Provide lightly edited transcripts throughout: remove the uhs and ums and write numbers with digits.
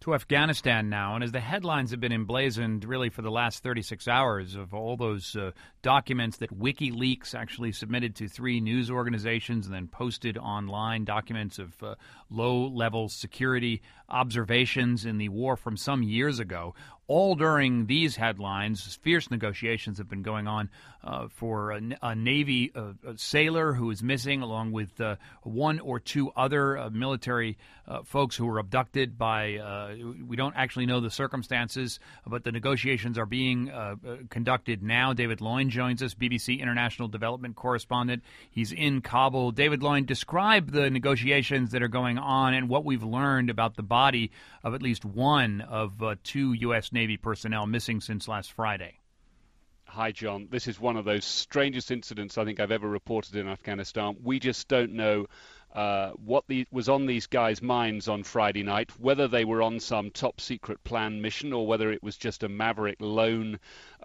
to Afghanistan now. And as the headlines have been emblazoned really for the last 36 hours of all those documents that WikiLeaks actually submitted to 3 news organizations and then posted online, documents of low-level security observations in the war from some years ago, all during these headlines, fierce negotiations have been going on for a Navy sailor who is missing, along with 1 or 2 other military folks who were abducted by, we don't actually know the circumstances, but the negotiations are being conducted now. David Loyne joins us, BBC International Development Correspondent. He's in Kabul. David Loyne, describe the negotiations that are going on and what we've learned about the body of at least one of 2 U.S. Navy personnel missing since last Friday. Hi, John. This is one of those strangest incidents I think I've ever reported in Afghanistan. We just don't know what was on these guys' minds on Friday night, whether they were on some top-secret planned mission or whether it was just a maverick lone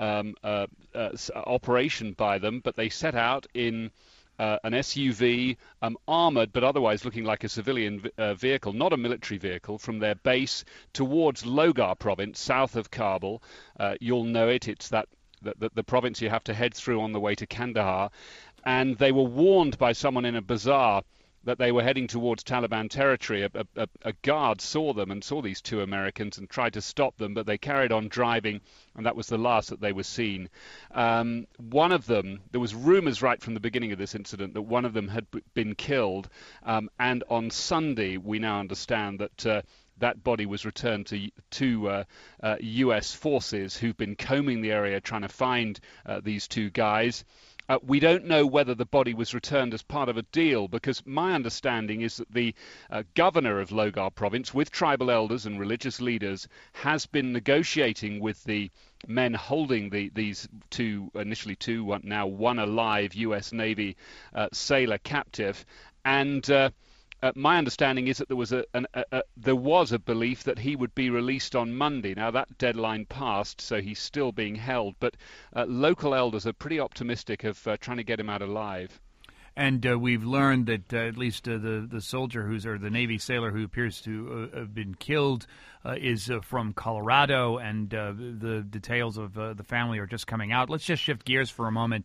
operation by them. But they set out in an SUV, armored but otherwise looking like a civilian vehicle, not a military vehicle, from their base towards Logar province, south of Kabul. You'll know it. It's the province you have to head through on the way to Kandahar. And they were warned by someone in a bazaar that they were heading towards Taliban territory. A guard saw them and saw these 2 Americans and tried to stop them, but they carried on driving, and that was the last that they were seen. One of them, there was rumors right from the beginning of this incident that one of them had been killed, and on Sunday we now understand that that body was returned to U.S. forces who've been combing the area trying to find these 2 guys. We don't know whether the body was returned as part of a deal, because my understanding is that the governor of Logar province, with tribal elders and religious leaders, has been negotiating with the men holding these 2, initially 2, now 1 alive U.S. Navy sailor captive. And my understanding is that there was a belief that he would be released on Monday. Now, that deadline passed, so he's still being held. But local elders are pretty optimistic of trying to get him out alive. And we've learned that at least the soldier or the Navy sailor who appears to have been killed is from Colorado, and the details of the family are just coming out. Let's just shift gears for a moment.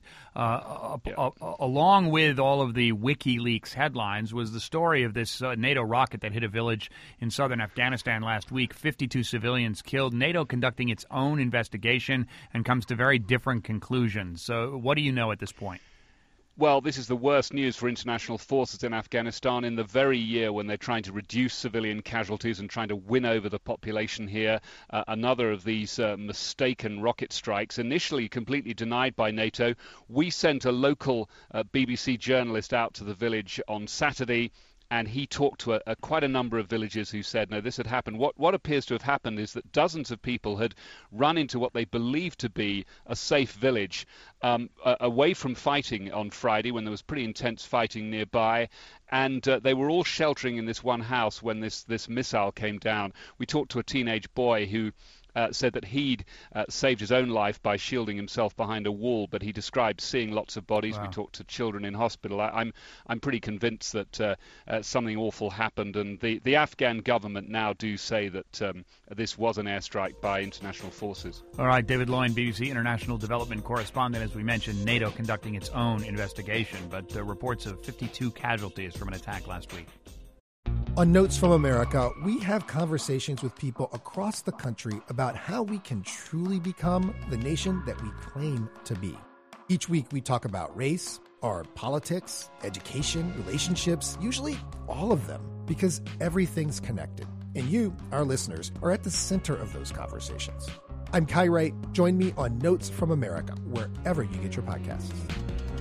Along with all of the WikiLeaks headlines was the story of this NATO rocket that hit a village in southern Afghanistan last week. 52 civilians killed. NATO conducting its own investigation and comes to very different conclusions. So what do you know at this point? Well, this is the worst news for international forces in Afghanistan in the very year when they're trying to reduce civilian casualties and trying to win over the population here. Another of these mistaken rocket strikes, initially completely denied by NATO. We sent a local BBC journalist out to the village on Saturday, and he talked to quite a number of villagers who said, no, this had happened. What appears to have happened is that dozens of people had run into what they believed to be a safe village away from fighting on Friday, when there was pretty intense fighting nearby. And they were all sheltering in this one house when this missile came down. We talked to a teenage boy who said that he'd saved his own life by shielding himself behind a wall, but he described seeing lots of bodies. Wow. We talked to children in hospital. I'm pretty convinced that something awful happened, and the Afghan government now do say that this was an airstrike by international forces. All right, David Loyne, BBC International Development Correspondent. As we mentioned, NATO conducting its own investigation, but reports of 52 casualties from an attack last week. On Notes from America, we have conversations with people across the country about how we can truly become the nation that we claim to be. Each week we talk about race, our politics, education, relationships, usually all of them, because everything's connected. And you, our listeners, are at the center of those conversations. I'm Kai Wright. Join me on Notes from America, wherever you get your podcasts.